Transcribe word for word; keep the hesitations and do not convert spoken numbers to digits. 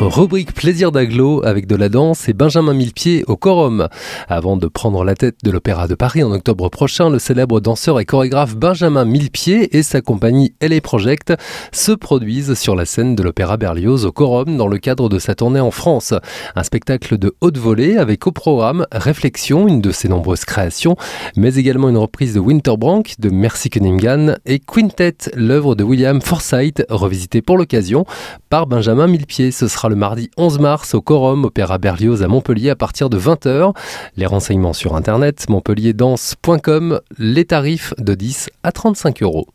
notre rubrique Plaisir d'agglo avec de la danse et Benjamin Millepied au Quorum. Avant de prendre la tête de l'Opéra de Paris en octobre prochain, le célèbre danseur et chorégraphe Benjamin Millepied et sa compagnie L A Project se produisent sur la scène de l'Opéra Berlioz au Quorum dans le cadre de sa tournée en France. Un spectacle de haute volée avec au programme Réflexion, une de ses nombreuses créations, mais également une reprise de Winterbranch de Mercy Cunningham et Quintet, l'œuvre de William Forsythe, revisitée pour l'occasion par Benjamin Millepied. Ce sera le mardi onze mars au Quorum, Opéra Berlioz à Montpellier à partir de vingt heures. Les renseignements sur internet montpellier danse point com, les tarifs de dix à trente-cinq euros.